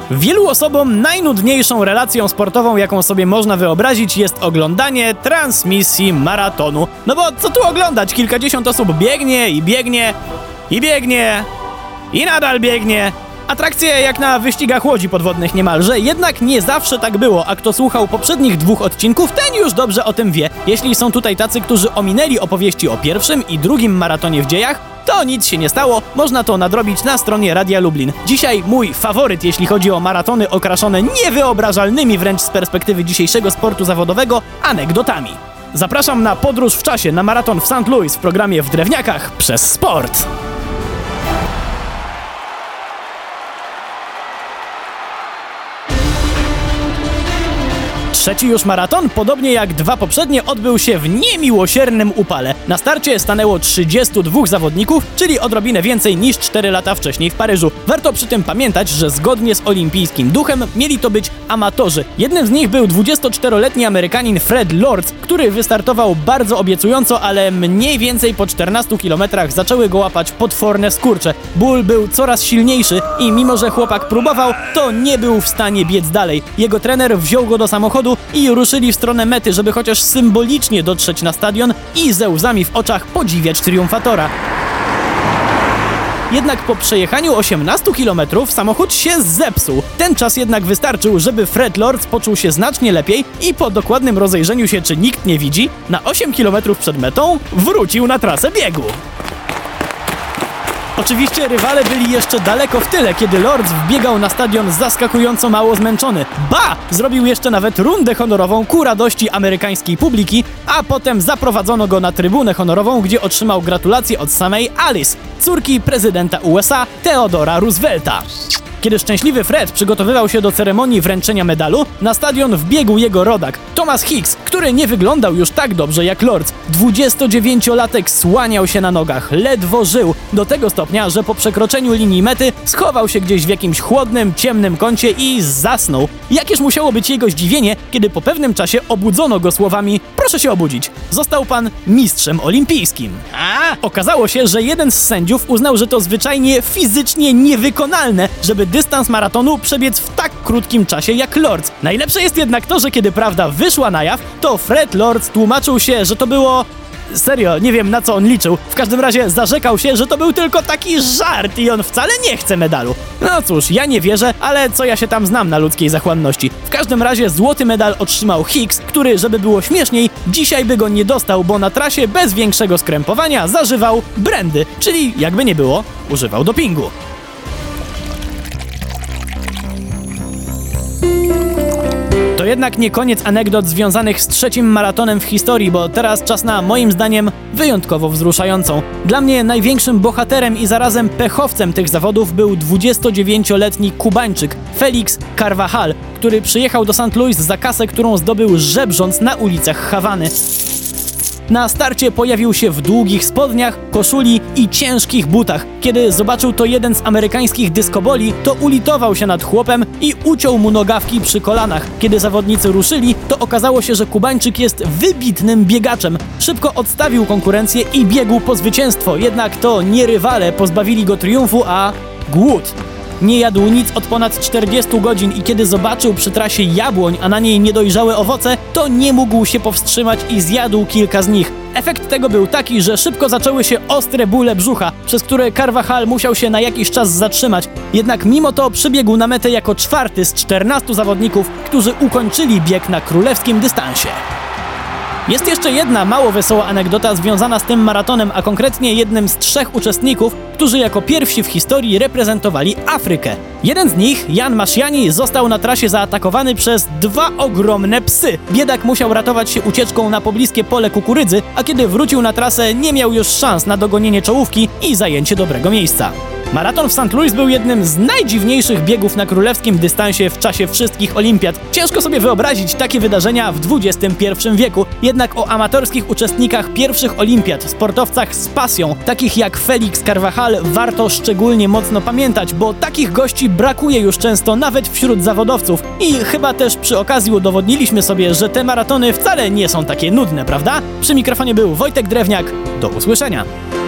Wielu osobom najnudniejszą relacją sportową, jaką sobie można wyobrazić, jest oglądanie transmisji maratonu. No bo co tu oglądać? Kilkadziesiąt osób biegnie i biegnie i biegnie i nadal biegnie. Atrakcje jak na wyścigach łodzi podwodnych niemalże, jednak nie zawsze tak było, a kto słuchał poprzednich 2 odcinków, ten już dobrze o tym wie. Jeśli są tutaj tacy, którzy ominęli opowieści o pierwszym i drugim maratonie w dziejach, to nic się nie stało, można to nadrobić na stronie Radia Lublin. Dzisiaj mój faworyt, jeśli chodzi o maratony okraszone niewyobrażalnymi wręcz z perspektywy dzisiejszego sportu zawodowego anegdotami. Zapraszam na podróż w czasie na maraton w St. Louis w programie W Drewniakach przez sport. Trzeci już maraton, podobnie jak 2 poprzednie, odbył się w niemiłosiernym upale. Na starcie stanęło 32 zawodników, czyli odrobinę więcej niż 4 lata wcześniej w Paryżu. Warto przy tym pamiętać, że zgodnie z olimpijskim duchem mieli to być amatorzy. Jednym z nich był 24-letni Amerykanin Fred Lorz, który wystartował bardzo obiecująco, ale mniej więcej po 14 kilometrach zaczęły go łapać potworne skurcze. Ból był coraz silniejszy i mimo, że chłopak próbował, to nie był w stanie biec dalej. Jego trener wziął go do samochodu i ruszyli w stronę mety, żeby chociaż symbolicznie dotrzeć na stadion i ze łzami w oczach podziwiać triumfatora. Jednak po przejechaniu 18 km samochód się zepsuł. Ten czas jednak wystarczył, żeby Fred Lorz poczuł się znacznie lepiej i po dokładnym rozejrzeniu się, czy nikt nie widzi, na 8 km przed metą wrócił na trasę biegu. Oczywiście rywale byli jeszcze daleko w tyle, kiedy Lorz wbiegał na stadion zaskakująco mało zmęczony. Ba! Zrobił jeszcze nawet rundę honorową ku radości amerykańskiej publiki, a potem zaprowadzono go na trybunę honorową, gdzie otrzymał gratulacje od samej Alice, córki prezydenta USA Theodora Roosevelta. Kiedy szczęśliwy Fred przygotowywał się do ceremonii wręczenia medalu, na stadion wbiegł jego rodak, Thomas Hicks, który nie wyglądał już tak dobrze jak Lorz. 29-latek słaniał się na nogach, ledwo żył, do tego stopnia, że po przekroczeniu linii mety schował się gdzieś w jakimś chłodnym, ciemnym kącie i zasnął. Jakież musiało być jego zdziwienie, kiedy po pewnym czasie obudzono go słowami: proszę się obudzić, został pan mistrzem olimpijskim. Okazało się, że jeden z sędziów uznał, że to zwyczajnie fizycznie niewykonalne, żeby dystans maratonu przebiec w tak krótkim czasie jak Lorz. Najlepsze jest jednak to, że kiedy prawda wyszła na jaw, to Fred Lorz tłumaczył się, że to było... Serio, nie wiem na co on liczył. W każdym razie zarzekał się, że to był tylko taki żart i on wcale nie chce medalu. No cóż, ja nie wierzę, ale co ja się tam znam na ludzkiej zachłanności. W każdym razie złoty medal otrzymał Hicks, który, żeby było śmieszniej, dzisiaj by go nie dostał, bo na trasie bez większego skrępowania zażywał brandy, czyli jakby nie było, używał dopingu. To jednak nie koniec anegdot związanych z trzecim maratonem w historii, bo teraz czas na, moim zdaniem, wyjątkowo wzruszającą. Dla mnie największym bohaterem i zarazem pechowcem tych zawodów był 29-letni Kubańczyk Felix Carvajal, który przyjechał do St. Louis za kasę, którą zdobył żebrząc na ulicach Hawany. Na starcie pojawił się w długich spodniach, koszuli i ciężkich butach. Kiedy zobaczył to jeden z amerykańskich dyskoboli, to ulitował się nad chłopem i uciął mu nogawki przy kolanach. Kiedy zawodnicy ruszyli, to okazało się, że Kubańczyk jest wybitnym biegaczem. Szybko odstawił konkurencję i biegł po zwycięstwo, jednak to nie rywale pozbawili go triumfu, a głód. Nie jadł nic od ponad 40 godzin i kiedy zobaczył przy trasie jabłoń, a na niej niedojrzałe owoce, to nie mógł się powstrzymać i zjadł kilka z nich. Efekt tego był taki, że szybko zaczęły się ostre bóle brzucha, przez które Carvajal musiał się na jakiś czas zatrzymać. Jednak mimo to przybiegł na metę jako 4. z 14 zawodników, którzy ukończyli bieg na królewskim dystansie. Jest jeszcze jedna mało wesoła anegdota związana z tym maratonem, a konkretnie jednym z 3 uczestników, którzy jako pierwsi w historii reprezentowali Afrykę. Jeden z nich, Jan Masziani, został na trasie zaatakowany przez 2 ogromne psy. Biedak musiał ratować się ucieczką na pobliskie pole kukurydzy, a kiedy wrócił na trasę, nie miał już szans na dogonienie czołówki i zajęcie dobrego miejsca. Maraton w St. Louis był jednym z najdziwniejszych biegów na królewskim dystansie w czasie wszystkich olimpiad. Ciężko sobie wyobrazić takie wydarzenia w XXI wieku. Jednak o amatorskich uczestnikach pierwszych olimpiad, sportowcach z pasją, takich jak Felix Carvajal, warto szczególnie mocno pamiętać, bo takich gości brakuje już często nawet wśród zawodowców. I chyba też przy okazji udowodniliśmy sobie, że te maratony wcale nie są takie nudne, prawda? Przy mikrofonie był Wojtek Drewniak. Do usłyszenia.